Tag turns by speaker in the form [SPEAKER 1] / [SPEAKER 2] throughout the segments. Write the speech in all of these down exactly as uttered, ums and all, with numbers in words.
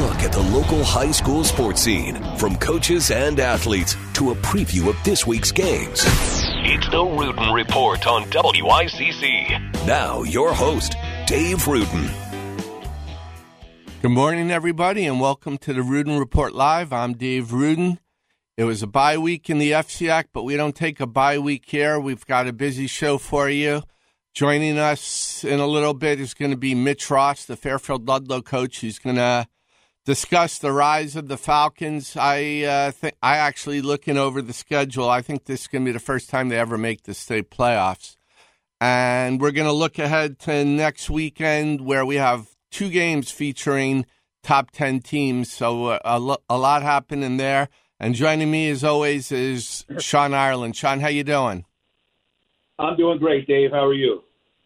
[SPEAKER 1] look at the local high school sports scene, from coaches and athletes to a preview of this week's games. It's the Rudin Report on W I C C. Now, your host, Dave Rudin.
[SPEAKER 2] Good morning, everybody, and welcome to the Rudin Report Live. I'm Dave Rudin. It was a bye week in the F C A C, but we don't take a bye week here. We've got a busy show for you. Joining us in a little bit is going to be Mitch Ross, the Fairfield Ludlow coach. He's going to discuss the rise of the Falcons. I uh, think I actually looking over the schedule. I think this is going to be the first time they ever make the state playoffs, and we're going to look ahead to next weekend where we have two games featuring top ten teams. So uh, a, lo- a lot happening there. And joining me, as always, is Sean Ireland. Sean, how you doing?
[SPEAKER 3] I'm doing great, Dave. How are you?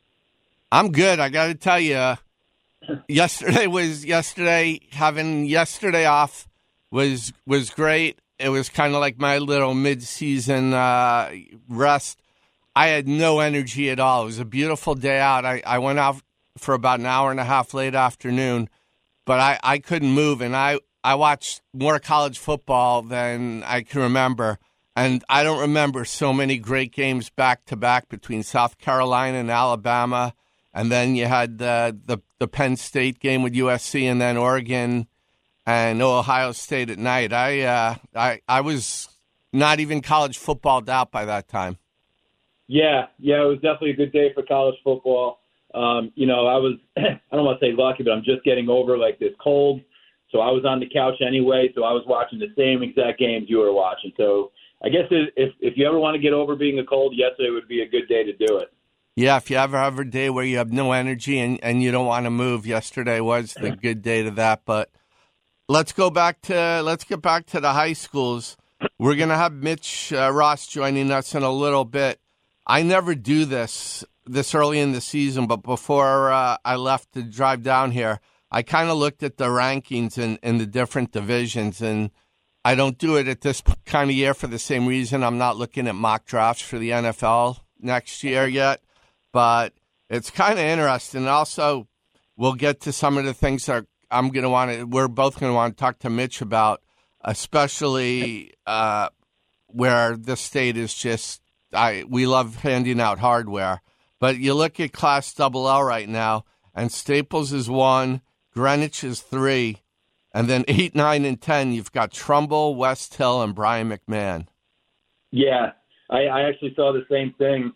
[SPEAKER 2] I'm good. I got to tell you, yesterday was yesterday. Having yesterday off was was great. It was kind of like my little mid-season uh, rest. I had no energy at all. It was a beautiful day out. I, I went out for about an hour and a half late afternoon, but I, I couldn't move, and I, I watched more college football than I can remember. And I don't remember so many great games back-to-back between South Carolina and Alabama. And then you had the, the, the Penn State game with U S C, and then Oregon and Ohio State at night. I uh, I I was not even college footballed out by that time.
[SPEAKER 3] Yeah, yeah, it was definitely a good day for college football. Um, you know, I was, I don't want to say lucky, but I'm just getting over like this cold. So I was on the couch anyway, so I was watching the same exact games you were watching. So I guess if if you ever want to get over being a cold, yesterday would be a good day to do it. Yeah,
[SPEAKER 2] if you ever have a day where you have no energy and, and you don't want to move, yesterday was the good day to that. But let's go back to let's get back to the high schools. We're gonna have Mitch uh, Ross joining us in a little bit. I never do this this early in the season, but before uh, I left to drive down here, I kind of looked at the rankings in, in the different divisions, and I don't do it at this kind of year for the same reason. I'm not looking at mock drafts for the N F L next year yet, but it's kind of interesting. Also, we'll get to some of the things that I'm going to want to, we're both going to want to talk to Mitch about, especially uh, where the state is just, I we love handing out hardware. But you look at Class Double L right now, and Staples is one, Greenwich is three, and then eight, nine, and ten, you've got Trumbull, West Hill, and Brian McMahon.
[SPEAKER 3] Yeah, I, I actually saw the same thing.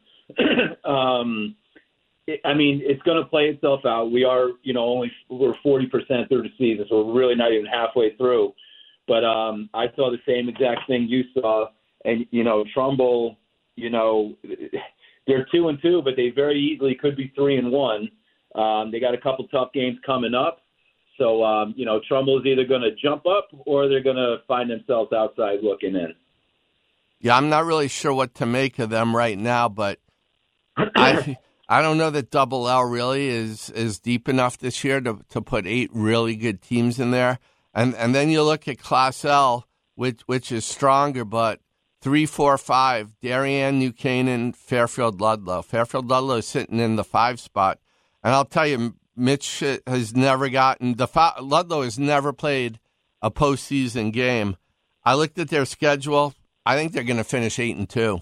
[SPEAKER 3] um, it, I mean, it's going to play itself out. We are, you know, only we're forty percent through the season, so we're really not even halfway through. But um, I saw the same exact thing you saw, and you know, Trumbull, you know, they're two and two, but they very easily could be three and one. Um, they got a couple tough games coming up. So, um, you know, Trumbull is either going to jump up or they're going to find themselves outside looking in.
[SPEAKER 2] Yeah, I'm not really sure what to make of them right now, but I I don't know that Double L really is, is deep enough this year to, to put eight really good teams in there. And and then you look at Class L, which which is stronger, but three, four, five, Darien, New Canaan, Fairfield, Ludlow. Fairfield, Ludlow is sitting in the five spot. And I'll tell you, Mitch has never gotten the Ludlow has never played a postseason game. I looked at their schedule. I think they're going to finish eight and two.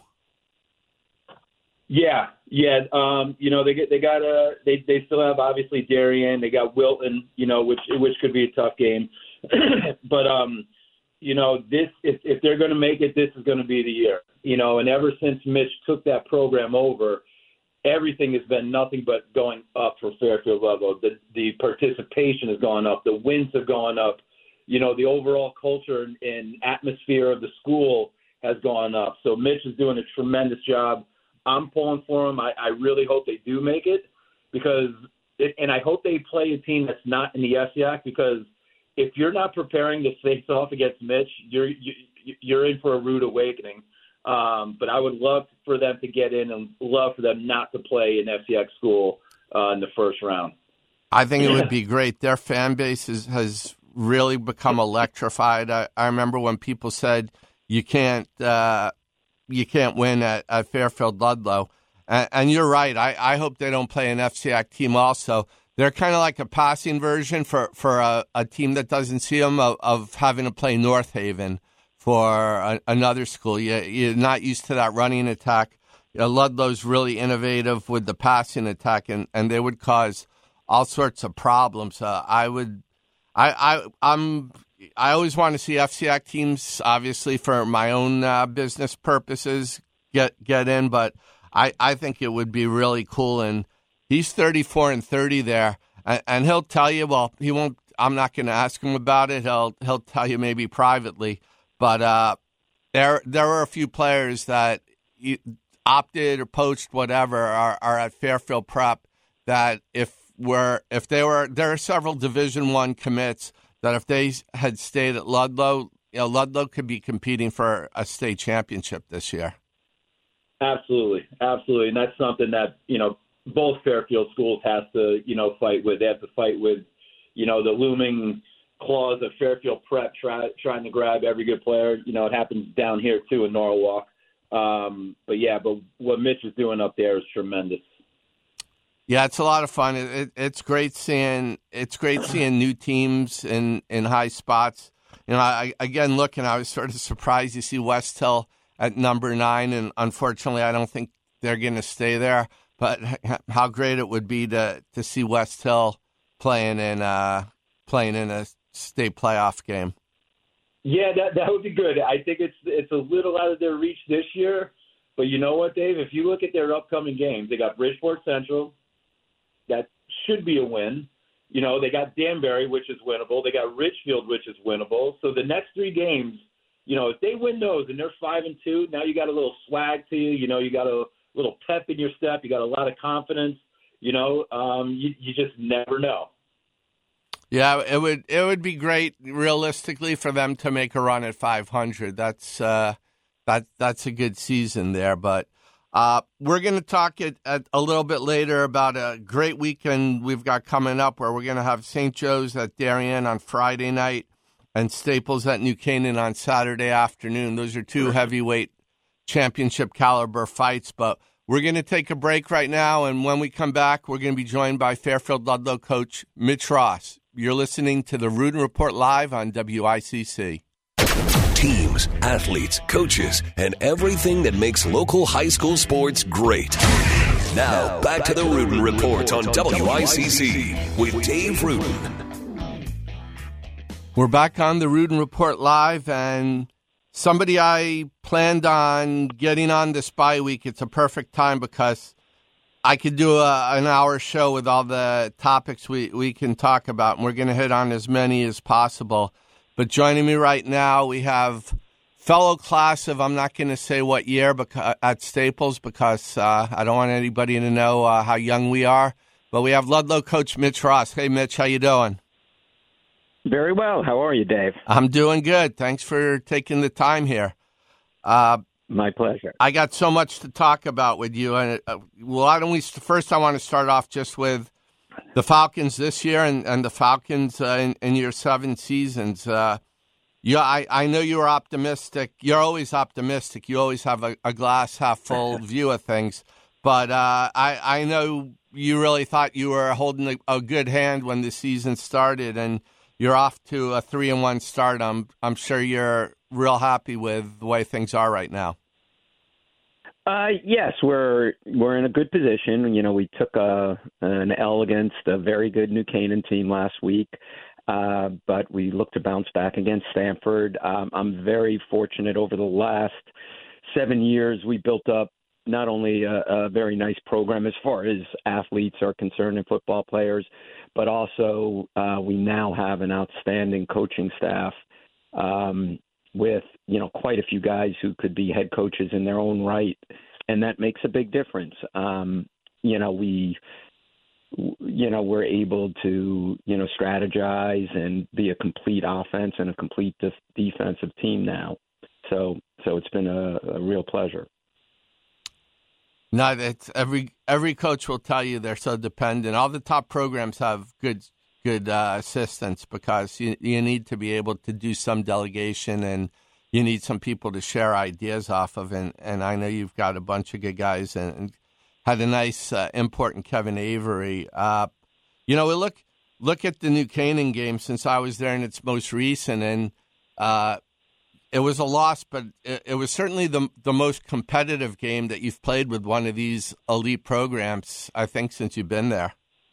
[SPEAKER 3] Yeah, yeah. Um, you know, they get they got a they they still have obviously Darien. They got Wilton. You know, which which could be a tough game. but um, you know, this if if they're going to make it, this is going to be the year. You know, and ever since Mitch took that program over, everything has been nothing but going up for Fairfield Ludlow. The the participation has gone up. The wins have gone up. You know, the overall culture and, and atmosphere of the school has gone up. So Mitch is doing a tremendous job. I'm pulling for him. I, I really hope they do make it because, it, and I hope they play a team that's not in the S E A C because if you're not preparing to face off against Mitch, you're you, you're in for a rude awakening. Um, but I would love for them to get in and love for them not to play an F C X school uh, in the first round.
[SPEAKER 2] I think it would be great. Their fan base is, has really become electrified. I, I remember when people said you can't uh, you can't win at, at Fairfield Ludlow. And, and you're right. I, I hope they don't play an F C A C team also. they're kind of like a passing version for, for a, a team that doesn't see them of, of having to play North Haven for a, another school. You, you're not used to that running attack. You know, Ludlow's really innovative with the passing attack, and, and they would cause all sorts of problems. Uh, I would, I, I, I'm, I always want to see F C A C teams, obviously for my own uh, business purposes, get get in, but I, I think it would be really cool. And he's thirty-four and thirty there, and, and he'll tell you. Well, he won't. I'm not going to ask him about it. He'll he'll tell you maybe privately. But uh, there there were a few players that you, opted or poached, whatever, are, are at Fairfield Prep. That if were if they were there are several Division One commits that if they had stayed at Ludlow, you know, Ludlow could be competing for a state championship this year.
[SPEAKER 3] Absolutely, absolutely, and that's something that you know both Fairfield schools have to you know fight with. They have to fight with you know the looming clause of Fairfield Prep try, trying to grab every good player. You know it happens down here too in Norwalk. Um, but yeah, but what Mitch is doing up there is tremendous.
[SPEAKER 2] Yeah, it's a lot of fun. It, it, it's great seeing it's great seeing new teams in, in high spots. You know, I, again looking, I was sort of surprised to see West Hill at number nine, and unfortunately, I don't think they're going to stay there. But how great it would be to, to see West Hill playing in uh, playing in a state playoff game.
[SPEAKER 3] Yeah, that that would be good. I think it's it's a little out of their reach this year, but you know what, Dave? If you look at their upcoming games, they got Bridgeport Central. That should be a win. You know, they got Danbury, which is winnable. They got Richfield, which is winnable. So the next three games, you know, if they win those and they're five and two, now you got a little swag to you. You know, you got a little pep in your step. You got a lot of confidence. You know, um, you, you just never know.
[SPEAKER 2] Yeah, it would it would be great, realistically, for them to make a run at five hundred. That's uh, that that's a good season there. But uh, we're going to talk at, at a little bit later about a great weekend we've got coming up, where we're going to have Saint Joe's at Darien on Friday night and Staples at New Canaan on Saturday afternoon. Those are two heavyweight championship caliber fights. But we're going to take a break right now, and when we come back, we're going to be joined by Fairfield Ludlow coach Mitch Ross. You're listening to the Rudin Report live on W I C C.
[SPEAKER 1] Teams, athletes, coaches, and everything that makes local high school sports great. Now, now back, back to the, to the Rudin Report on W I C C with Dave Rudin.
[SPEAKER 2] We're back on the Rudin Report live, and somebody I planned on getting on this bye week. It's a perfect time because I could do a, an hour show with all the topics we, we can talk about, and we're going to hit on as many as possible. But joining me right now, we have fellow class of, I'm not going to say what year because, at Staples, because uh, I don't want anybody to know uh, how young we are. But we have Ludlow coach Mitch Ross. Hey, Mitch, how you doing?
[SPEAKER 4] Very well. How are you, Dave?
[SPEAKER 2] I'm doing good. Thanks for taking the time here. Uh,
[SPEAKER 4] My pleasure.
[SPEAKER 2] I got so much to talk about with you. And uh, why don't we first? I want to start off just with the Falcons this year and, and the Falcons uh, in, in your seven seasons. Uh, yeah, I, I know you're optimistic. You're always optimistic. You always have a, a glass half full view of things. But uh, I I know you really thought you were holding a, a good hand when the season started, and you're off to a three and one start. I'm I'm sure you're real happy with the way things are right now.
[SPEAKER 4] Uh, yes, we're we're in a good position. You know, we took a, an L against a very good New Canaan team last week, uh, but we look to bounce back against Stanford. Um, I'm very fortunate over the last seven years we built up not only a, a very nice program as far as athletes are concerned and football players, but also uh, we now have an outstanding coaching staff um, with, you know, quite a few guys who could be head coaches in their own right. And that makes a big difference. Um, you know, we, you know, we're able to, you know, strategize and be a complete offense and a complete def- defensive team now. So, so it's been a, a real pleasure.
[SPEAKER 2] No, that's every every coach will tell you they're so dependent. All the top programs have good good uh, assistants because you you need to be able to do some delegation, and you need some people to share ideas off of. And, and I know you've got a bunch of good guys and, and had a nice uh, import in Kevin Avery. Uh, You know, we look look at the New Canaan game since I was there in its most recent, and uh, it was a loss, but it, it was certainly the the most competitive game that you've played with one of these elite programs, I think, since you've been there.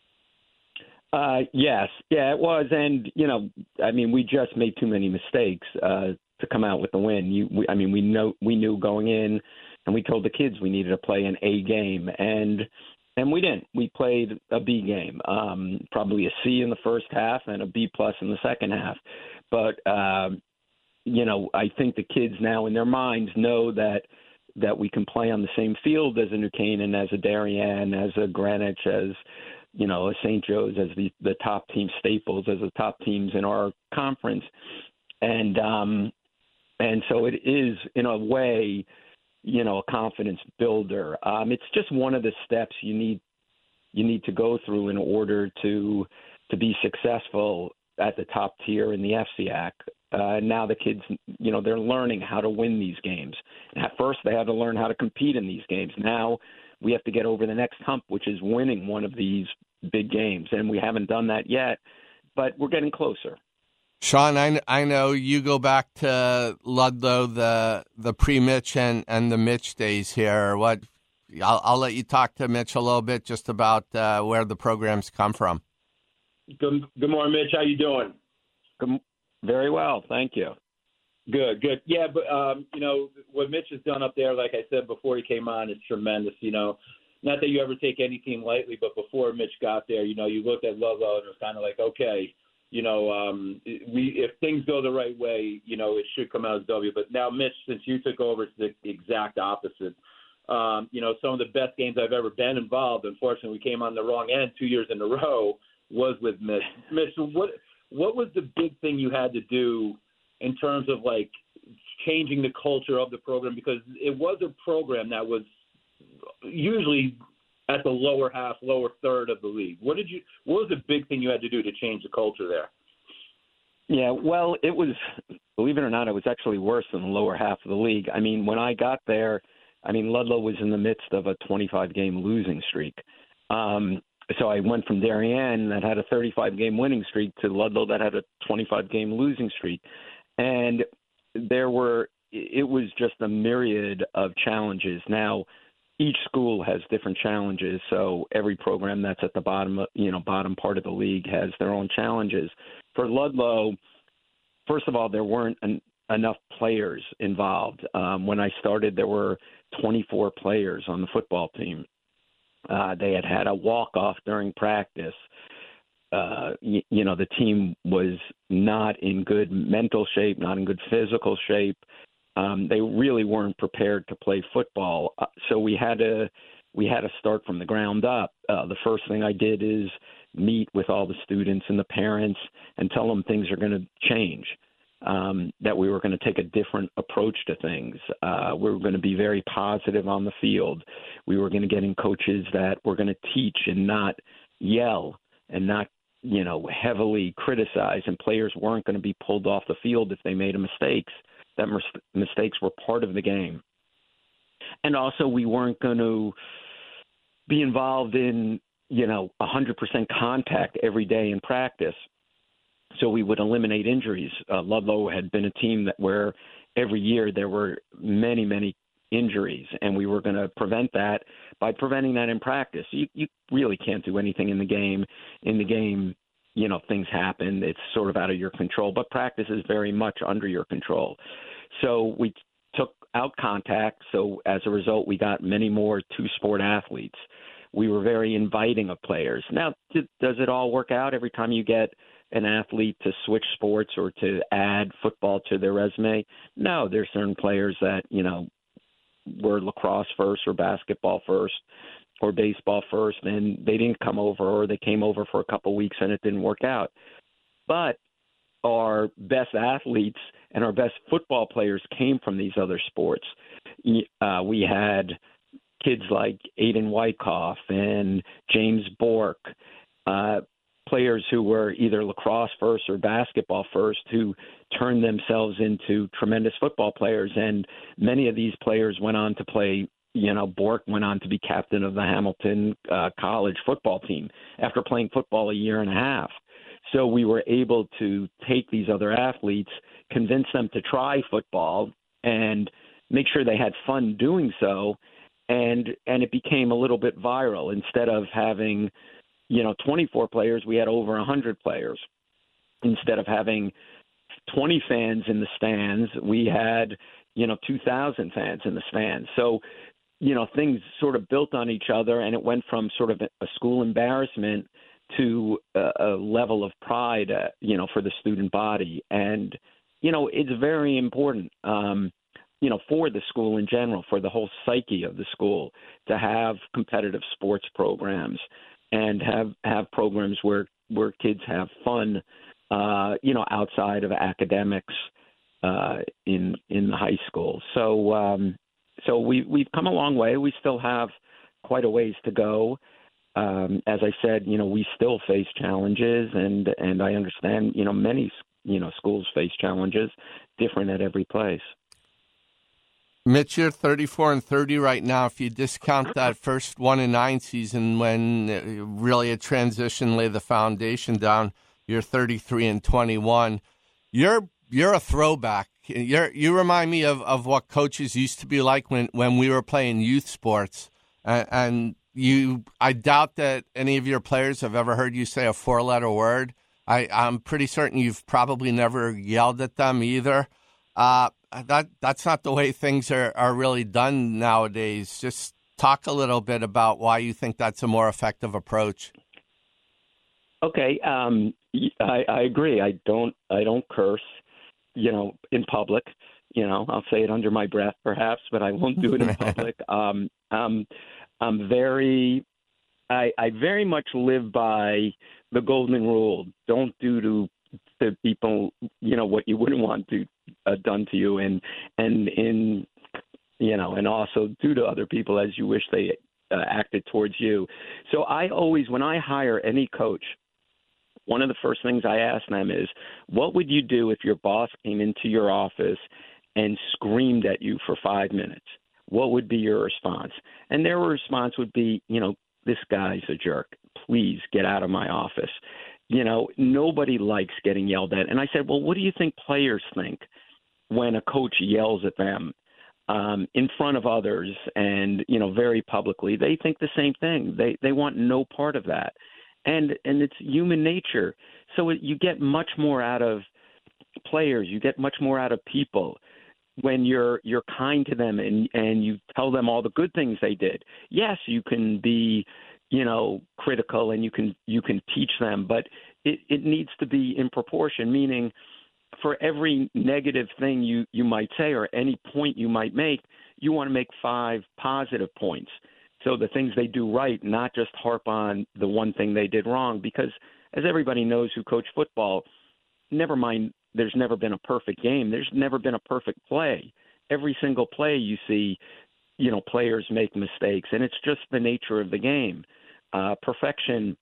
[SPEAKER 4] Uh, yes, yeah, it was, and you know, I mean, we just made too many mistakes uh, to come out with the win. You, we, I mean, we know we knew going in, and we told the kids we needed to play an A game, and and we didn't. We played a B game, um, probably a C in the first half and a B plus in the second half. But um, you know, I think the kids now in their minds know that that we can play on the same field as a New Canaan, as a Darien, as a Greenwich, as you know, as Saint Joe's, as the, the top team, Staples, as the top teams in our conference. And um, and so it is, in a way, you know, a confidence builder. Um, it's just one of the steps you need you need to go through in order to to be successful at the top tier in the F C A C. Uh, now the kids, you know, they're learning how to win these games. At first, they had to learn how to compete in these games. Now we have to get over the next hump, which is winning one of these big games. And we haven't done that yet, but we're getting closer.
[SPEAKER 2] Sean, I, I know you go back to Ludlow, the the pre-Mitch and, and the Mitch days here. What I'll, I'll let you talk to Mitch a little bit just about uh, where the programs come from.
[SPEAKER 3] Good, good morning, Mitch. How you doing?
[SPEAKER 4] Good, very well, thank you.
[SPEAKER 3] Good, good. Yeah, but, um, you know, what Mitch has done up there, like I said before he came on, is tremendous. You know, not that you ever take any team lightly, but before Mitch got there, you know, you looked at Ludlow and it was kind of like, okay, you know, um, we if things go the right way, you know, it should come out as W. But now, Mitch, since you took over, it's the exact opposite. Um, you know, some of the best games I've ever been involved, unfortunately, we came on the wrong end two years in a row, was with Mitch. Mitch, what what was the big thing you had to do in terms of, like, changing the culture of the program? Because it was a program that was usually at the lower half, lower third of the league. What did you? What was the big thing you had to do to change the culture there?
[SPEAKER 4] Yeah, well, it was, believe it or not, it was actually worse than the lower half of the league. I mean, when I got there, I mean, Ludlow was in the midst of a twenty-five game losing streak. Um, so I went from Darien that had a thirty-five game winning streak to Ludlow that had a twenty-five game losing streak. And there were, it was just a myriad of challenges. Now, each school has different challenges, so every program that's at the bottom, you know, bottom part of the league has their own challenges. For Ludlow, first of all, there weren't an, enough players involved. Um, when I started, there were twenty-four players on the football team. Uh, they had had a walk-off during practice. Uh, you, you know, the team was not in good mental shape, not in good physical shape. Um, they really weren't prepared to play football, uh, so we had to we had to start from the ground up. Uh, the first thing I did is meet with all the students and the parents and tell them things are going to change, um, that we were going to take a different approach to things. Uh, we were going to be very positive on the field. We were going to get in coaches that were going to teach and not yell and not, you know, heavily criticize, and players weren't going to be pulled off the field if they made a mistakes. That mis- mistakes were part of the game. And also we weren't going to be involved in, you know, one hundred percent contact every day in practice. So we would eliminate injuries. Uh, Ludlow had been a team that where every year there were many, many injuries, and we were going to prevent that by preventing that in practice. You, you really can't do anything in the game. In the game, you know, things happen. It's sort of out of your control, but practice is very much under your control. So we took out contact. So as a result, we got many more two-sport athletes. We were very inviting of players. Now, does it all work out every time you get an athlete to switch sports or to add football to their resume? No, there's certain players that, you know, were lacrosse first or basketball first or baseball first, and they didn't come over, or they came over for a couple of weeks and it didn't work out. But our best athletes and our best football players came from these other sports. Uh, we had kids like Aiden Wyckoff and James Bork, uh, players who were either lacrosse first or basketball first, who turned themselves into tremendous football players. And many of these players went on to play you know, Bork went on to be captain of the Hamilton uh, College football team after playing football a year and a half. So we were able to take these other athletes, convince them to try football, and make sure they had fun doing so. And and it became a little bit viral. Instead of having, you know, twenty-four players, we had over one hundred players. Instead of having twenty fans in the stands, we had, you know, two thousand fans in the stands. So, you know, things sort of built on each other, and it went from sort of a school embarrassment to a, a level of pride, uh, you know, for the student body. And, you know, it's very important, um, you know, for the school in general, for the whole psyche of the school, to have competitive sports programs and have, have programs where, where kids have fun, uh, you know, outside of academics uh, in in the high school. So, um, so we, we've come a long way. We still have quite a ways to go. Um, as I said, you know, we still face challenges, and, and I understand, you know, many, you know, schools face challenges, different at every place.
[SPEAKER 2] Mitch, you're thirty-four and thirty right now. If you discount that first one and nine season when really a transition laid the foundation down, you're thirty-three and twenty-one. You're you're a throwback. You're you remind me of, of what coaches used to be like when, when we were playing youth sports. And, and you, I doubt that any of your players have ever heard you say a four-letter word. I, I'm pretty certain you've probably never yelled at them either. Uh, that that's not the way things are, are really done nowadays. Just talk a little bit about why you think that's a more effective approach.
[SPEAKER 4] Okay, um, I, I agree. I don't I don't curse, you know, in public. You know, I'll say it under my breath, perhaps, but I won't do it in public. Um, um, I'm very, I, I very much live by the golden rule. Don't do to to people, you know, what you wouldn't want to uh, done to you, and and in, you know, and also do to other people as you wish they uh, acted towards you. So I always, when I hire any coach, one of the first things I ask them is, what would you do if your boss came into your office and screamed at you for five minutes? What would be your response? And their response would be, you know, this guy's a jerk. Please get out of my office. You know, nobody likes getting yelled at. And I said, well, what do you think players think when a coach yells at them um, in front of others and, you know, very publicly? They think the same thing. They they want no part of that. And and it's human nature. So it, you get much more out of players. You get much more out of people when you're you're kind to them and, and you tell them all the good things they did. Yes, you can be, you know, critical and you can you can teach them, but it, it needs to be in proportion, meaning for every negative thing you, you might say or any point you might make, you want to make five positive points. So the things they do right, not just harp on the one thing they did wrong, because as everybody knows who coach football, never mind, there's never been a perfect game. There's never been a perfect play. Every single play you see, you know, players make mistakes, and it's just the nature of the game. Uh, perfection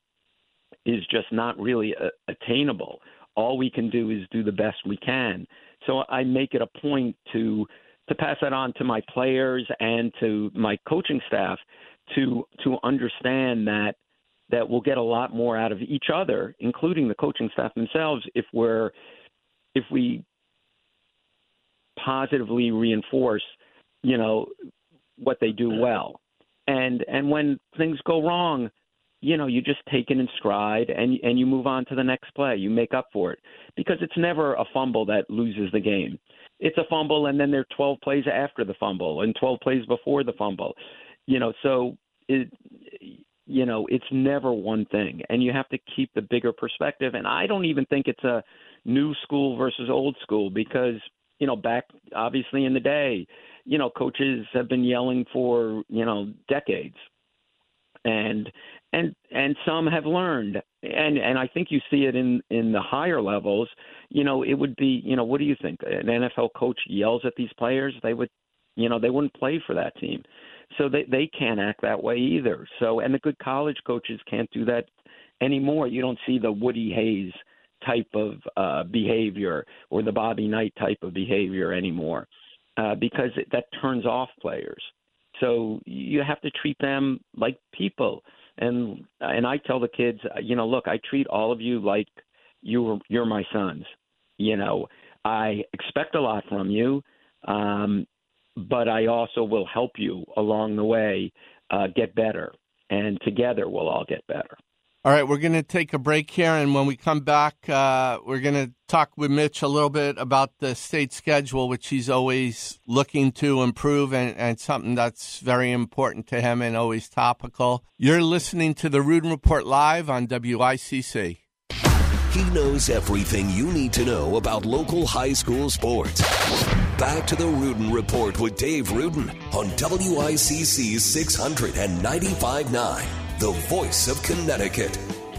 [SPEAKER 4] is just not really uh, attainable. All we can do is do the best we can. So I make it a point to to pass that on to my players and to my coaching staff to to understand that that we'll get a lot more out of each other, including the coaching staff themselves, if we're if we positively reinforce, you know, what they do well. And and when things go wrong, you know, you just take it in stride and and you move on to the next play. You make up for it, because it's never a fumble that loses the game. It's a fumble, and then there are twelve plays after the fumble and twelve plays before the fumble. You know, so it, you know, it's never one thing, and you have to keep the bigger perspective. And I don't even think it's a new school versus old school, because, you know, back obviously in the day, you know, coaches have been yelling for, you know, decades. And and and some have learned, and and I think you see it in, in the higher levels. You know, it would be, you know, what do you think? An N F L coach yells at these players, they would, you know, they wouldn't play for that team. So they, they can't act that way either. So, and the good college coaches can't do that anymore. You don't see the Woody Hayes type of uh, behavior or the Bobby Knight type of behavior anymore, uh, because it, that turns off players. so you have to treat them like people. And and I tell the kids, you know, look, I treat all of you like you you're my sons. You know, I expect a lot from you, um, but I also will help you along the way uh, get better. And together we'll all get better.
[SPEAKER 2] All right, we're going to take a break here, and when we come back, uh, we're going to talk with Mitch a little bit about the state schedule, which he's always looking to improve, and, and something that's very important to him and always topical. You're listening to the Rudin Report live on W I C C.
[SPEAKER 1] He knows everything you need to know about local high school sports. Back to the Rudin Report with Dave Rudin on W I C C six hundred ninety-five point nine. The voice of Connecticut.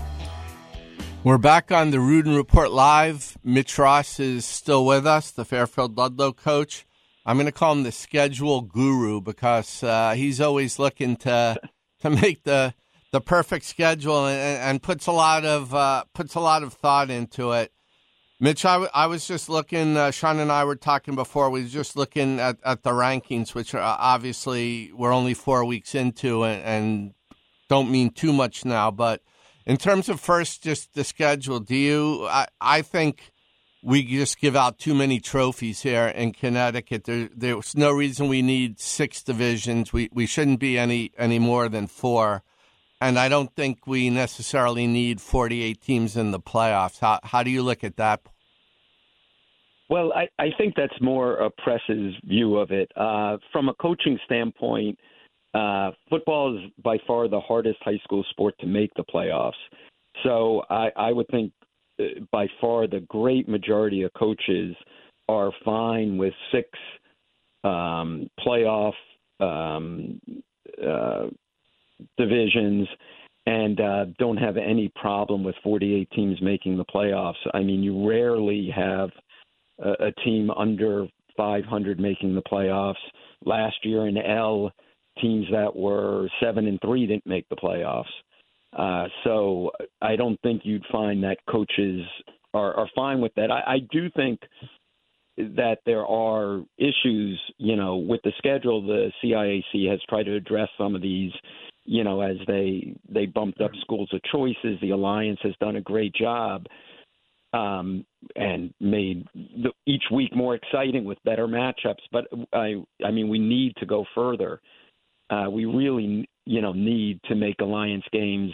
[SPEAKER 2] We're back on the Rudin Report live. Mitch Ross is still with us, the Fairfield Ludlow coach. I'm going to call him the schedule guru because uh, he's always looking to to make the the perfect schedule and, and puts a lot of uh, puts a lot of thought into it. Mitch, I, w- I was just looking. Uh, Sean and I were talking before. We were just looking at, at the rankings, which are obviously we're only four weeks into and. and don't mean too much now, but in terms of first just the schedule, do you, I, I think we just give out too many trophies here in Connecticut. There, there's no reason we need six divisions. We we shouldn't be any, any more than four. And I don't think we necessarily need forty-eight teams in the playoffs. How, how do you look at that?
[SPEAKER 4] Well, I, I think that's more a press's view of it. Uh, from a coaching standpoint, Uh, football is by far the hardest high school sport to make the playoffs. So I, I would think uh, by far the great majority of coaches are fine with six um, playoff um, uh, divisions and uh, don't have any problem with forty-eight teams making the playoffs. I mean, you rarely have a, a team under five hundred making the playoffs. Last year in L, teams that were seven and three didn't make the playoffs. Uh, so I don't think you'd find that coaches are, are fine with that. I, I do think that there are issues, you know, with the schedule. The C I A C has tried to address some of these, you know, as they, they bumped up schools of choices. The Alliance has done a great job um, and made the, each week more exciting with better matchups. But I, I mean, we need to go further. Uh, we really, you know, need to make Alliance games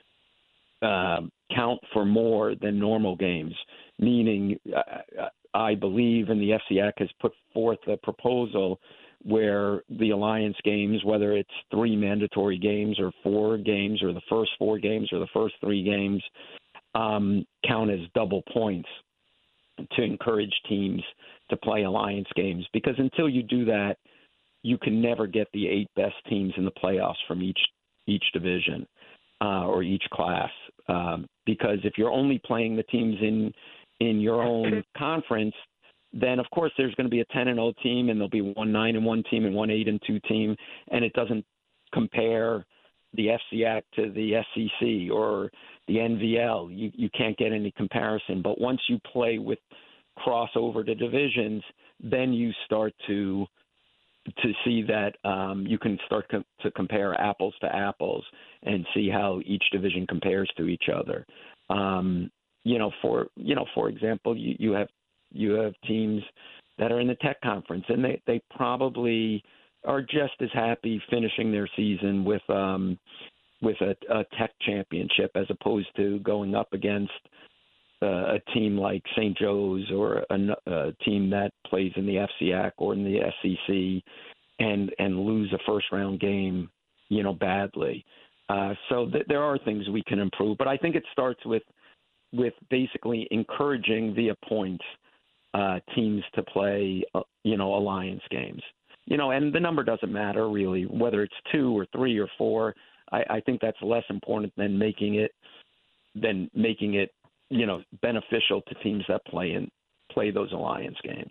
[SPEAKER 4] uh, count for more than normal games, meaning uh, I believe, and the F C A C has put forth a proposal where the Alliance games, whether it's three mandatory games or four games or the first four games or the first three games, um, count as double points to encourage teams to play Alliance games. Because until you do that, you can never get the eight best teams in the playoffs from each each division uh, or each class. Um, because if you're only playing the teams in in your own conference, then of course there's going to be a ten and oh team, and there'll be one nine and one team and one eight and two team, and it doesn't compare the F C A C to the S E C or the N V L. You you can't get any comparison. But once you play with crossover to divisions, then you start to to see that um, you can start com- to compare apples to apples and see how each division compares to each other. Um, you know, for you know, for example, you, you have you have teams that are in the Tech Conference, and they, they probably are just as happy finishing their season with um, with a, a Tech championship as opposed to going up against uh, a team like Saint Joe's or a, a team that plays in the F C A C or in the S E C and and lose a first round game, you know, badly. Uh, so th- there are things we can improve, but I think it starts with with basically encouraging via points uh, teams to play, uh, you know, Alliance games. You know, and the number doesn't matter really, whether it's two or three or four. I, I think that's less important than making it than making it, you know, beneficial to teams that play in play those Alliance games.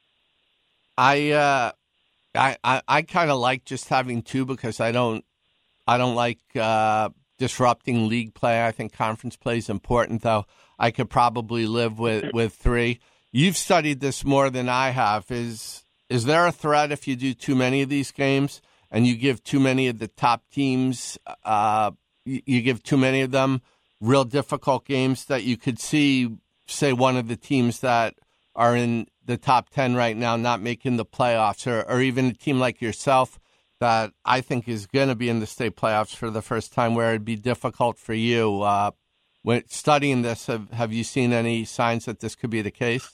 [SPEAKER 2] I uh, I I, I kind of like just having two because I don't I don't like uh, disrupting league play. I think conference play is important, though. I could probably live with, with three. You've studied this more than I have. Is is there a threat if you do too many of these games? and you give too many of the top teams, uh, you, you give too many of them real difficult games that you could see, say, one of the teams that are in the top ten right now not making the playoffs, or, or even a team like yourself that I think is going to be in the state playoffs for the first time, where it'd be difficult for you. Uh, when studying this, have, have you seen any signs that this could be the case?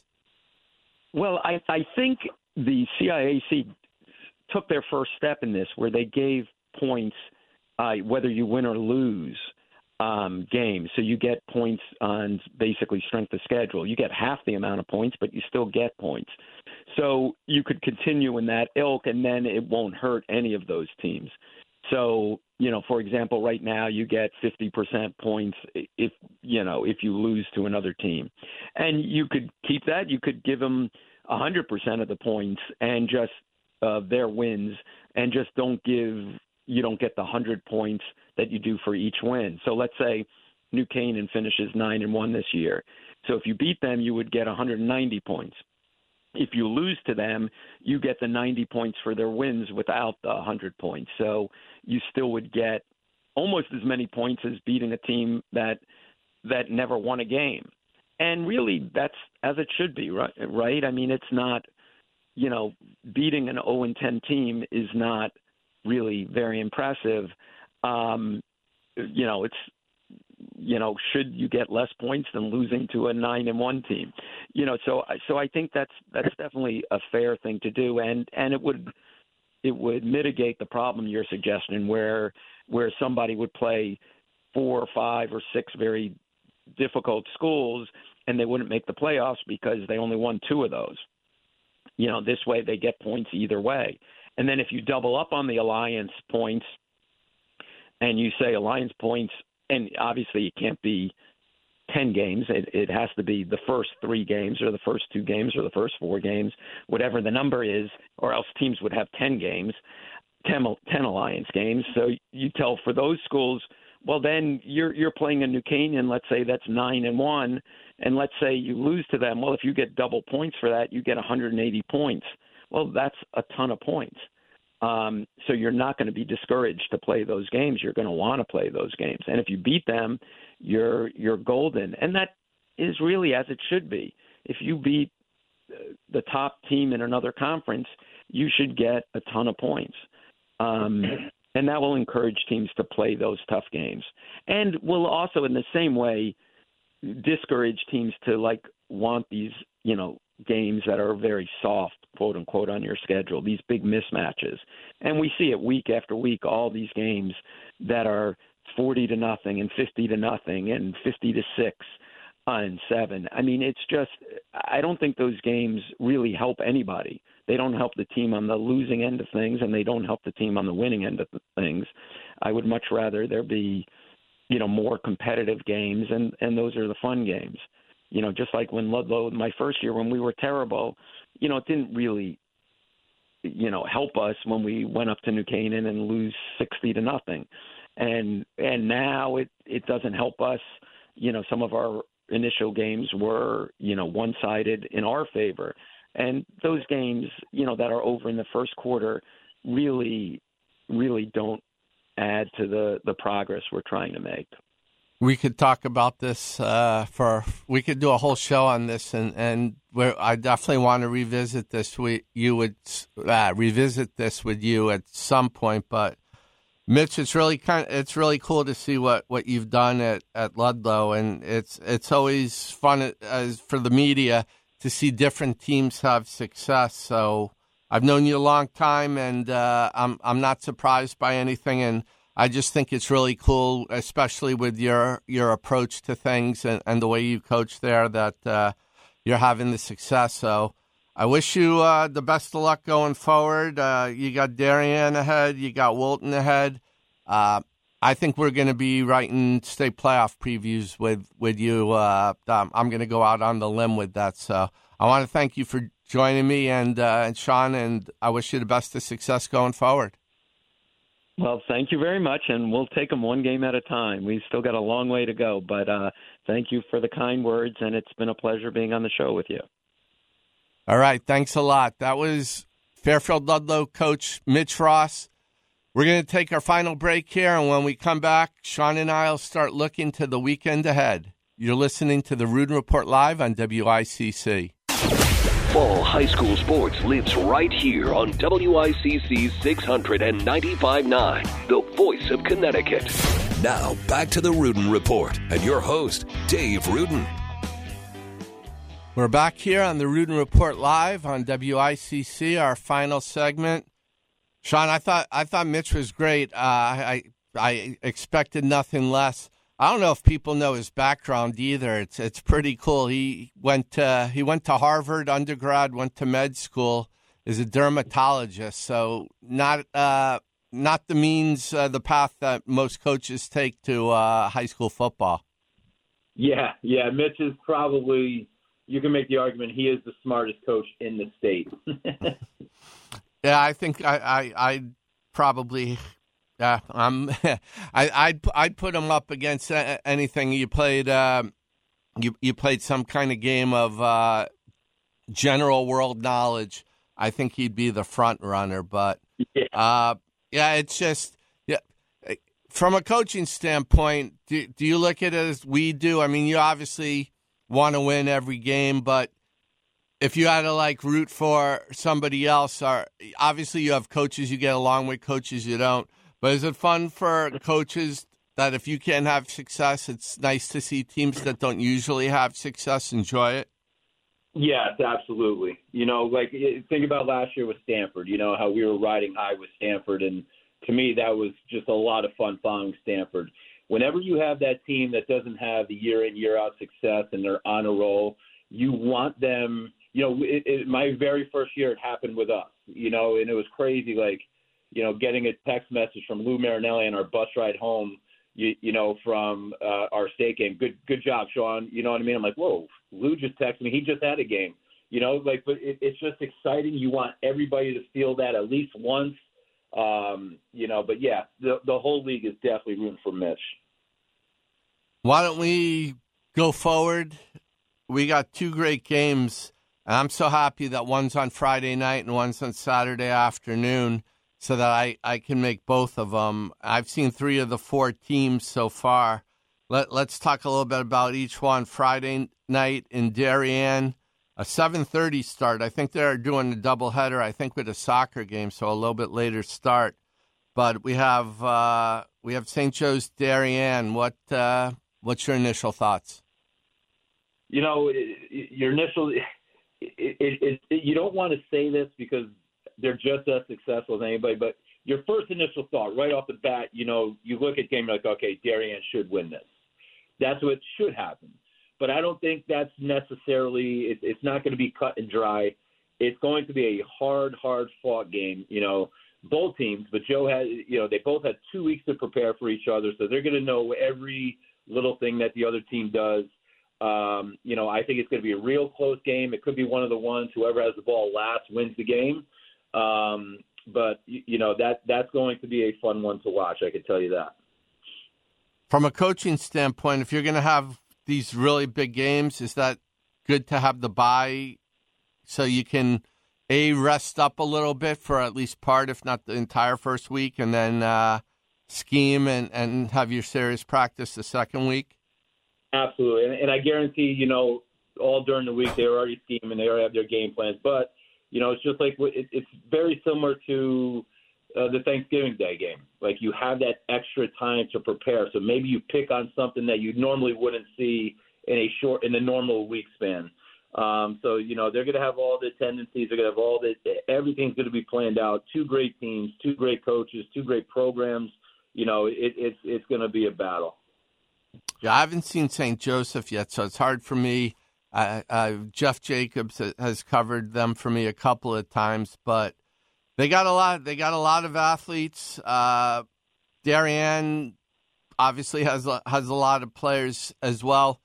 [SPEAKER 4] Well, I, I think the C I A C took their first step in this, where they gave points uh, whether you win or lose um, games. So you get points on basically strength of schedule. You get half the amount of points, but you still get points. So you could continue in that ilk, and then it won't hurt any of those teams. So, you know, for example, right now you get fifty percent points if, you know, if you lose to another team. And you could keep that. You could give them one hundred percent of the points and just uh, their wins, and just don't give, you don't get the one hundred points that you do for each win. So let's say New Canaan finishes nine and one this year. So if you beat them, you would get one hundred ninety points. If you lose to them, you get the ninety points for their wins without the one hundred points. So you still would get almost as many points as beating a team that that never won a game. And really, that's as it should be, right? Right? I mean, it's not, you know, beating an oh and ten team is not really very impressive. Um, you know, it's, you know, should you get less points than losing to a nine and one team? You know, so so I think that's that's definitely a fair thing to do, and and it would it would mitigate the problem you're suggesting, where where somebody would play four or five or six very difficult schools and they wouldn't make the playoffs because they only won two of those. You know, this way they get points either way. And then if you double up on the alliance points and you say alliance points, and obviously it can't be ten games. It, it has to be the first three games or the first two games or the first four games, whatever the number is, or else teams would have ten games, ten, ten alliance games. So you tell for those schools, well, then you're you're playing a New Canaan, let's say that's nine and one, and let's say you lose to them. Well, if you get double points for that, you get one hundred eighty points. Well, that's a ton of points. Um, so you're not going to be discouraged to play those games. You're going to want to play those games. And if you beat them, you're you're golden. And that is really as it should be. If you beat the top team in another conference, you should get a ton of points. Um, and that will encourage teams to play those tough games. And will also, in the same way, discourage teams to, like, want these, you know, games that are very soft, quote unquote, on your schedule, these big mismatches. And we see it week after week, all these games that are forty to nothing and fifty to nothing and fifty to six and seven. I mean, it's just, I don't think those games really help anybody. They don't help the team on the losing end of things, and they don't help the team on the winning end of things. I would much rather there be, you know, more competitive games, and, and those are the fun games. You know, just like when Ludlow, my first year, when we were terrible, you know, it didn't really, you know, help us when we went up to New Canaan and lose sixty to nothing. And and now it, it doesn't help us. You know, some of our initial games were, you know, one-sided in our favor. And those games, you know, that are over in the first quarter really, really don't add to the, the progress we're trying to make.
[SPEAKER 2] We could talk about this uh, for, we could do a whole show on this, and, and where I definitely want to revisit this. We, you would uh, revisit this with you at some point, but Mitch, it's really kind of, it's really cool to see what, what you've done at, at Ludlow, and it's it's always fun as for the media to see different teams have success. So I've known you a long time, and uh, I'm I'm not surprised by anything, and I just think it's really cool, especially with your your approach to things and, and the way you coach there, that uh, you're having the success. So I wish you uh, the best of luck going forward. Uh, you got Darien ahead. You got Wilton ahead. Uh, I think we're going to be writing state playoff previews with, with you. Uh, um, I'm going to go out on the limb with that. So I want to thank you for joining me, and, uh, and Sean, and I wish you the best of success going forward.
[SPEAKER 4] Well, thank you very much, and we'll take them one game at a time. We've still got a long way to go, but uh, thank you for the kind words, and it's been a pleasure being on the show with you.
[SPEAKER 2] All right, thanks a lot. That was Fairfield Ludlow coach Mitch Ross. We're going to take our final break here, and when we come back, Sean and I will start looking to the weekend ahead. You're listening to the Rudin Report live on W I C C.
[SPEAKER 1] Fall high school sports lives right here on W I C C six ninety-five point nine, the voice of Connecticut. Now, back to the Rudin Report and your host, Dave Rudin.
[SPEAKER 2] We're back here on the Rudin Report live on W I C C, our final segment. Sean, I thought I thought Mitch was great. Uh, I I expected nothing less. I don't know if people know his background either. It's it's pretty cool. He went to, he went to Harvard undergrad, went to med school, is a dermatologist. So not uh, not the means, uh, the path that most coaches take to uh, high school football.
[SPEAKER 3] Yeah, yeah. Mitch is probably, you can make the argument, he is the smartest coach in the state.
[SPEAKER 2] Yeah, I think I I I'd probably. Yeah, um, I, I'd I'd put him up against anything. You played, uh, you you played some kind of game of uh, general world knowledge. I think he'd be the front runner. But
[SPEAKER 3] yeah,
[SPEAKER 2] uh, yeah, it's just yeah. From a coaching standpoint, do do you look at it as we do? I mean, you obviously want to win every game, but if you had to like root for somebody else, or obviously you have coaches you get along with, coaches you don't. But is it fun for coaches that if you can have success, it's nice to see teams that don't usually have success enjoy it?
[SPEAKER 3] Yes, absolutely. You know, like think about last year with Stanford, you know, how we were riding high with Stanford. And to me, that was just a lot of fun following Stanford. Whenever you have that team that doesn't have the year in, year out success and they're on a roll, you want them, you know, it, it, my very first year it happened with us, you know, and it was crazy. Like, you know, getting a text message from Lou Marinelli on our bus ride home, you, you know, from uh, our state game. Good good job, Sean. You know what I mean? I'm like, whoa, Lou just texted me. He just had a game. You know, like, but it, it's just exciting. You want everybody to feel that at least once. Um, you know, but, yeah, the, the whole league is definitely rooting for Mitch.
[SPEAKER 2] Why don't we go forward? We got two great games, and I'm so happy that one's on Friday night and one's on Saturday afternoon, so that I, I can make both of them. I've seen three of the four teams so far. Let, let's talk a little bit about each one. Friday night in Darien, a seven thirty start. I think they're doing a doubleheader, I think, with a soccer game, so a little bit later start. But we have uh, we have Saint Joe's Darien. What uh, what's your initial thoughts?
[SPEAKER 3] You know, your initial it, it, it, it, you don't want to say this because they're just as successful as anybody, but your first initial thought right off the bat, you know, you look at the game, you're like, okay, Darien should win this. That's what should happen. But I don't think that's necessarily, it, it's not going to be cut and dry. It's going to be a hard, hard fought game, you know, both teams, but Joe had, you know, they both had two weeks to prepare for each other. So they're going to know every little thing that the other team does. Um, you know, I think it's going to be a real close game. It could be one of the ones, whoever has the ball last wins the game. Um, but, you know, that that's going to be a fun one to watch. I can tell you that.
[SPEAKER 2] From a coaching standpoint, if you're going to have these really big games, is that good to have the bye so you can, A, rest up a little bit for at least part, if not the entire first week, and then uh, scheme and, and have your serious practice the second week?
[SPEAKER 3] Absolutely. And, and I guarantee, you know, all during the week they were already scheming, they already have their game plans. But, you know, it's just like it, it's very similar to uh, the Thanksgiving Day game. Like you have that extra time to prepare. So maybe you pick on something that you normally wouldn't see in a short, in the normal week span. Um, so, you know, they're going to have all the tendencies. They're going to have all the, everything's going to be planned out. Two great teams, two great coaches, two great programs. You know, it, it's it's going to be a battle.
[SPEAKER 2] Yeah, I haven't seen Saint Joseph yet, so it's hard for me. Uh, uh, Jeff Jacobs has covered them for me a couple of times, but they got a lot. They got a lot of athletes. Uh, Darien obviously has a, has a lot of players as well.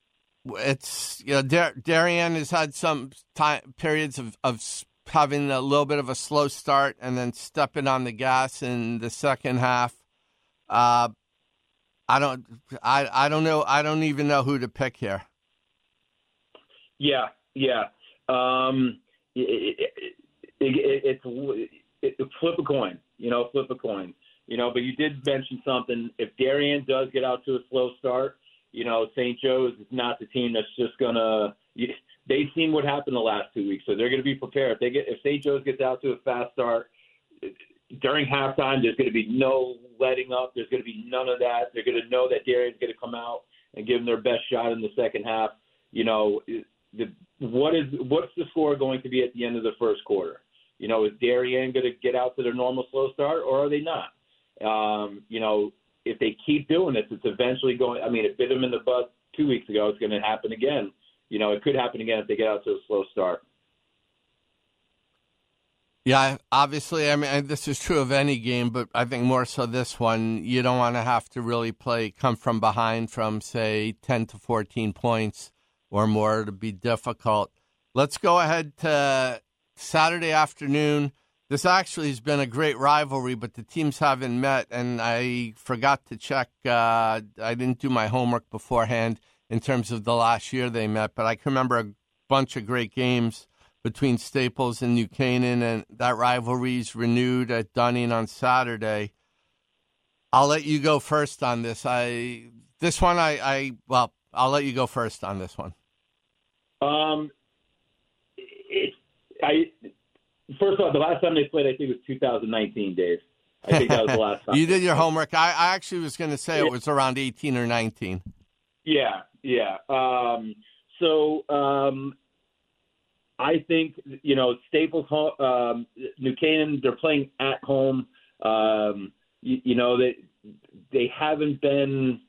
[SPEAKER 2] It's you know Dar- Darien has had some time periods of, of having a little bit of a slow start and then stepping on the gas in the second half. Uh, I don't I, I don't know I don't even know who to pick here.
[SPEAKER 3] Yeah, yeah. Um, it, it, it, it, it's it, flip a coin, you know, flip a coin, you know. But you did mention something. If Darien does get out to a slow start, you know, Saint Joe's is not the team that's just gonna. They've seen what happened the last two weeks, so they're going to be prepared. If they get, if Saint Joe's gets out to a fast start during halftime, there's going to be no letting up. There's going to be none of that. They're going to know that Darien's going to come out and give them their best shot in the second half. You know, the, what is what's the score going to be at the end of the first quarter? You know, is Darien going to get out to their normal slow start, or are they not? Um, you know, if they keep doing this, it's eventually going. I mean, it bit them in the butt two weeks ago. It's going to happen again. You know, it could happen again if they get out to a slow start.
[SPEAKER 2] Yeah, obviously, I mean, this is true of any game, but I think more so this one. You don't want to have to really play, come from behind from, say, ten to fourteen points or more to be difficult. Let's go ahead to Saturday afternoon. This actually has been a great rivalry, but the teams haven't met, and I forgot to check. Uh, I didn't do my homework beforehand in terms of the last year they met, but I can remember a bunch of great games between Staples and New Canaan, and that rivalry's renewed at Dunning on Saturday. I'll let you go first on this. I this one, I, I well, I'll let you go first on this one.
[SPEAKER 3] Um, it, I first of all, the last time they played, I think it was two thousand nineteen, Dave. I think that was the last time.
[SPEAKER 2] You did your homework. I, I actually was going to say it was around eighteen or nineteen.
[SPEAKER 3] Yeah, yeah. Um, so um, I think, you know, Staples, um, New Canaan, they're playing at home. Um, you, you know, they they haven't been.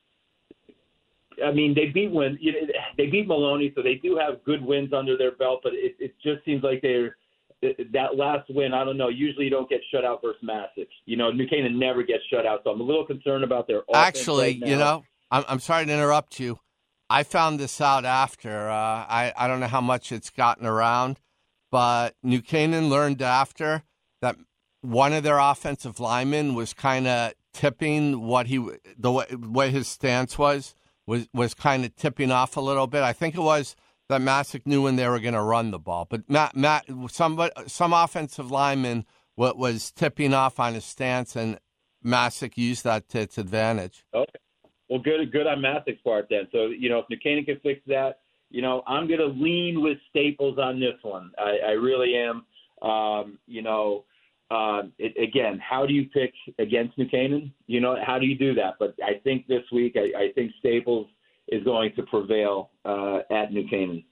[SPEAKER 3] I mean, they beat win. You know, they beat Maloney, so they do have good wins under their belt. But it, it just seems like they're that last win. I don't know. Usually, you don't get shut out versus Massac. You know, New Canaan never gets shut out, so I'm a little concerned about their offense
[SPEAKER 2] Actually,
[SPEAKER 3] right now.
[SPEAKER 2] You know. I'm, I'm sorry to interrupt you. I found this out after. Uh, I, I don't know how much it's gotten around, but New Canaan learned after that one of their offensive linemen was kind of tipping what he the way, way his stance was was was kind of tipping off a little bit. I think it was that Massac knew when they were going to run the ball, but Matt, Matt some some offensive lineman what was tipping off on his stance, and Massac used that to its advantage.
[SPEAKER 3] Okay. Well, good, good on Massac's part then. So, you know, if New Canaan can fix that, you know, I'm going to lean with Staples on this one. I, I really am. Um, you know, uh, it, again, how do you pick against New Canaan? You know, how do you do that? But I think this week, I, I think Staples is going to prevail uh, at New Canaan.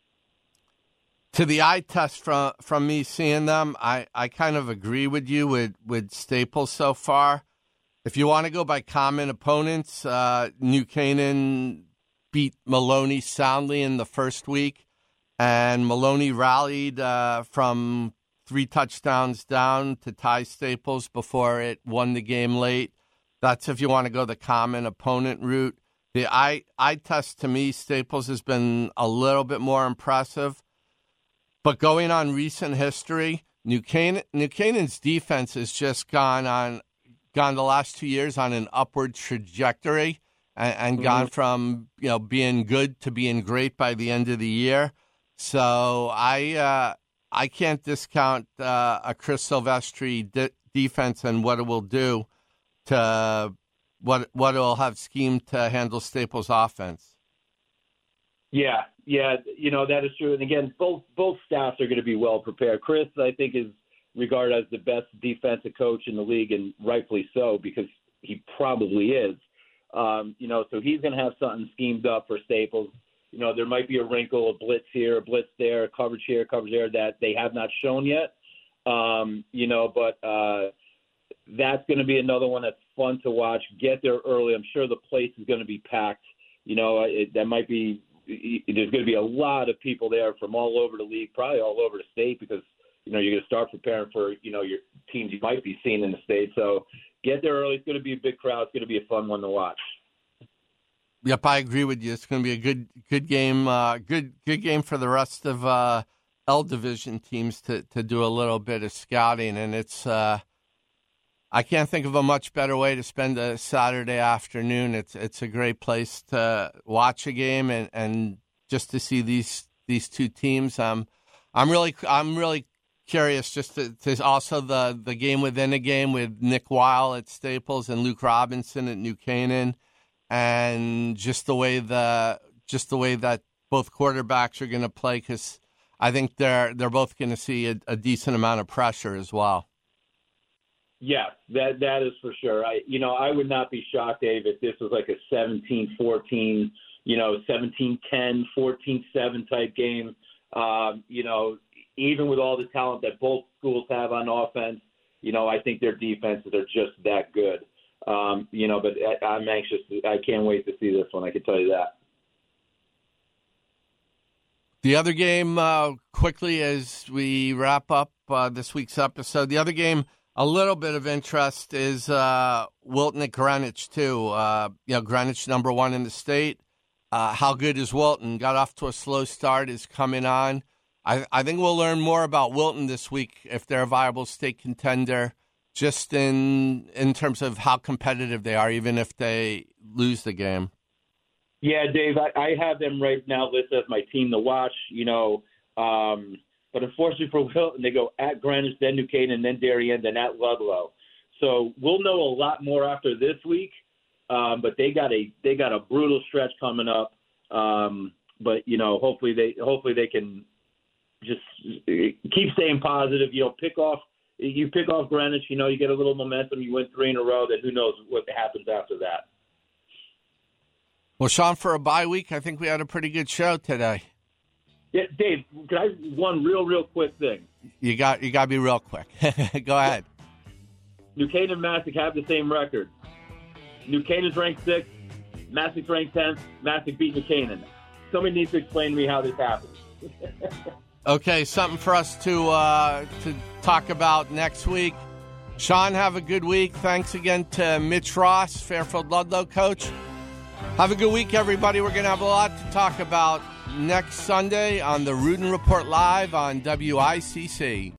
[SPEAKER 2] To the eye test from from me seeing them, I, I kind of agree with you with, with Staples so far. If you want to go by common opponents, uh, New Canaan beat Maloney soundly in the first week, and Maloney rallied uh, from three touchdowns down to tie Staples before it won the game late. That's if you want to go the common opponent route. The eye, eye test to me, Staples has been a little bit more impressive. But going on recent history, New Canaan, New Canaan's defense has just gone on gone the last two years on an upward trajectory and, and mm-hmm. gone from, you know, being good to being great by the end of the year. So I uh, I can't discount uh, a Chris Silvestri de- defense and what it will do to what what it will have schemed to handle Staples' offense.
[SPEAKER 3] Yeah, yeah, you know, that is true. And again, both both staffs are going to be well prepared. Chris, I think, is regarded as the best defensive coach in the league, and rightfully so, because he probably is. Um, you know, so he's going to have something schemed up for Staples. You know, there might be a wrinkle, a blitz here, a blitz there, a coverage here, coverage there that they have not shown yet. Um, you know, but uh, that's going to be another one that's fun to watch. Get there early. I'm sure the place is going to be packed. You know, it, that might be – there's going to be a lot of people there from all over the league, probably all over the state, because – you know, you're going to start preparing for, you know, your teams you might be seeing in the state. So get there early. It's going to be a big crowd. It's going to be a fun one to watch.
[SPEAKER 2] Yep, I agree with you. It's going to be a good good game, uh, good good game for the rest of uh, L Division teams to, to do a little bit of scouting. And it's uh, I can't think of a much better way to spend a Saturday afternoon. It's it's a great place to watch a game and, and just to see these these two teams. Um, I'm really I'm really curious, just to, to also the, the game within a game with Nick Weil at Staples and Luke Robinson at New Canaan, and just the way the just the way that both quarterbacks are going to play, because I think they're they're both going to see a, a decent amount of pressure as well.
[SPEAKER 3] Yeah, that that is for sure. I you know I would not be shocked, Dave, if this was like a seventeen fourteen, you know, seventeen ten, fourteen seven type game. Um, you know, even with all the talent that both schools have on offense, you know, I think their defenses are just that good. Um, you know, but I, I'm anxious. I can't wait to see this one. I can tell you that.
[SPEAKER 2] The other game, uh, quickly as we wrap up uh, this week's episode, the other game, a little bit of interest is uh, Wilton at Greenwich, too. Uh, you know, Greenwich, number one in the state. Uh, how good is Wilton? Got off to a slow start, is coming on. I, I think we'll learn more about Wilton this week if they're a viable state contender, just in in terms of how competitive they are, even if they lose the game.
[SPEAKER 3] Yeah, Dave, I, I have them right now listed as my team to watch, you know. Um, but unfortunately for Wilton, they go at Greenwich, then New Canaan, then Darien, then at Ludlow. So we'll know a lot more after this week. Um, but they got a they got a brutal stretch coming up. Um, but you know, hopefully they hopefully they can just keep staying positive. You know, pick off you pick off Greenwich. You know, you get a little momentum. You win three in a row. Then who knows what happens after that.
[SPEAKER 2] Well, Sean, for a bye week, I think we had a pretty good show today.
[SPEAKER 3] Yeah, Dave, can I one real real quick thing?
[SPEAKER 2] You got you got to be real quick. Go ahead.
[SPEAKER 3] New Canaan and Massac have the same record. New Canaan's ranked sixth, Massac's ranked tenth, Massac beat New Canaan. Somebody needs to explain to me how this happened.
[SPEAKER 2] Okay, something for us to uh, to talk about next week. Sean, have a good week. Thanks again to Mitch Ross, Fairfield Ludlow coach. Have a good week, everybody. We're going to have a lot to talk about next Sunday on the Rudin Report Live on W I C C.